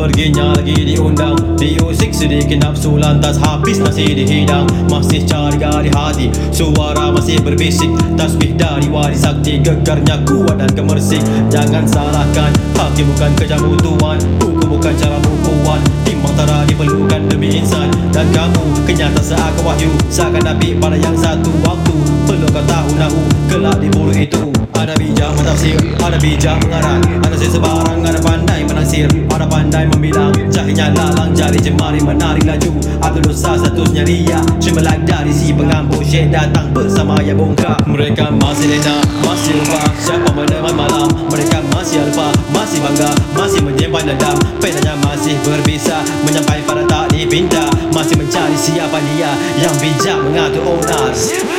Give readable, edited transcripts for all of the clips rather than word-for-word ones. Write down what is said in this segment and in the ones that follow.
perginya lagi diundang, diusik sedikit nafsu lantas habis nasi dihidang. Masih cari gali hati, suara masih berbisik, tasbih dari waris sakti, gegarnya kuat dan gemersik. Jangan salahkan, hakim bukan kejamu tuan, hukum bukan cara pukuan, timbang tara diperlukan demi insan. Dan kamu kenyataan seakan wahyu, seakan nabi pada yang satu waktu. Perlu kau tahu nahu, kelak di bulu itu ada bijak mentafsir, ada bijak mengarang, ada sesebarang, ada pandai menaksir, ada pandai membilang. Jahilnya lalang jari jemari menarik laju, ada dosa statusnya ria, cemerlang dari si pengampu syed datang bersama yang bongkar. Mereka masih lena, masih lupa siapa meneman malam. Mereka masih alfa, masih bangga, masih menyimpan dendam. Pedanya masih berbisa, menyampai pada tak dipinta, masih mencari siapa dia yang bijak mengatur onar.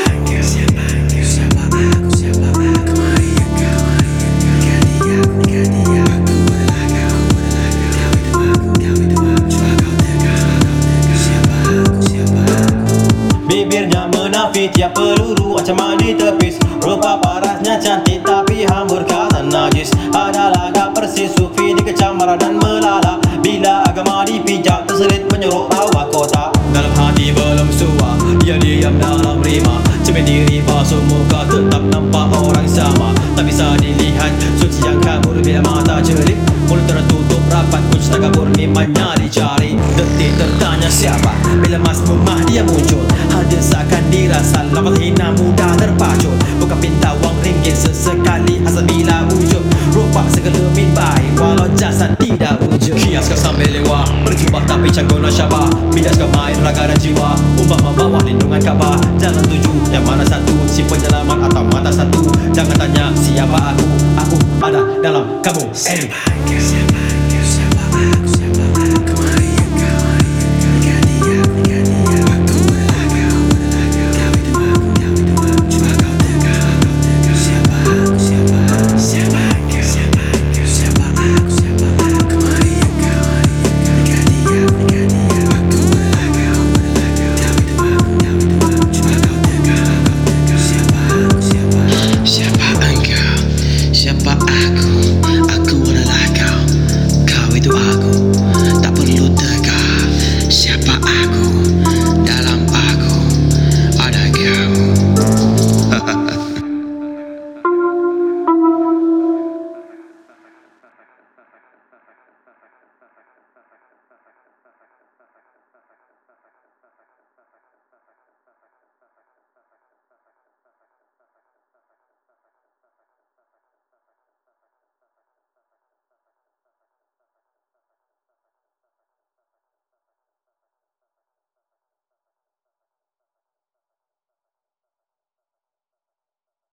Bibirnya menafik tiap peluru ancaman ditepis, rupa parasnya cantik tapi hambur kata najis. Adalah gak persis sufi dikecam marah dan melala, bila agama dipijak terselit menyuruh rawa kota. Dalam hati belum sua, dia diam dalam rima, cermin diri basuh muka tetap nampak orang sama. Tak bisa dilihat suci yang kabur bila mata celik, mulut tertutup rapat kunci kabur imannya dicari. Detik tertanya siapa bila mas mumah dia muncul, hadir seakan dirasa lafaz hina mudah terpacul. Bukan pinta wang ringgit sesekali asal bila wujud, rupa segelumit baik walau jasad tidak wujud. Kias kau sambil lewat, berjubah tapi canggona syabah, bidas kau main raga dan jiwa, umpama bawah lindungan Kaabah. Jalan tuju yang mana satu, si penyelamat atau mata satu. Jangan tanya siapa aku ada dalam kamu. Siapa aku, siapa aku, siapa aku, siapa aku, mari engkau, jika dia, aku adalah kau, kau itu aku, cuba kau teka. Siapa aku, siapa aku, siapa aku, siapa aku, siapa aku, siapa aku, mari engkau, jika dia, aku adalah kau, kau itu aku, cuba kau teka. Siapa aku, siapa aku, siapa engkau, siapa aku adalah kau itu aku, tak perlu teka. Siapa aku?